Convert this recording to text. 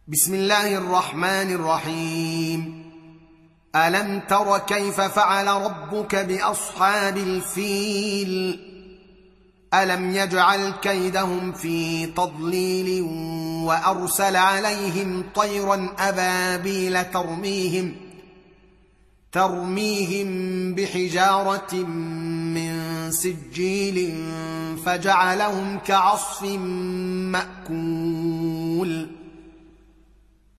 بسم الله الرحمن الرحيم. ألم تر كيف فعل ربك بأصحاب الفيل؟ ألم يجعل كيدهم في تضليل وأرسل عليهم طيرا أبابيل ترميهم بحجارة من سجيل فجعلهم كعصف مأكول.